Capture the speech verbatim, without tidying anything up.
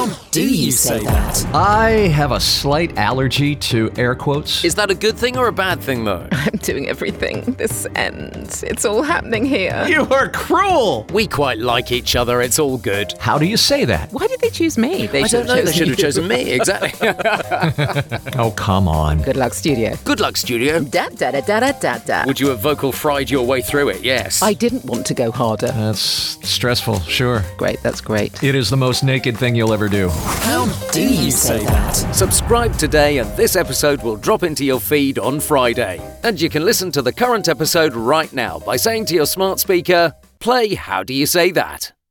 How do you say that? I have a slight allergy to air quotes. Is that a good thing or a bad thing, though? I'm doing everything. This ends. It's all happening here. You are cruel! We quite like each other. It's all good. How do you say that? Why did they choose me? They I don't know. They should have chosen me. Exactly. Oh, come on. Good luck, studio. Good luck, studio. Da da da da da da da. Would you have vocal fried your way through it? Yes. I didn't want to go harder. That's stressful, sure. Great, that's great. It is the most naked thing you'll ever do. How do you say that? Subscribe today and this episode will drop into your feed on Friday. And you can listen to the current episode right now by saying to your smart speaker, play How Do You Say That?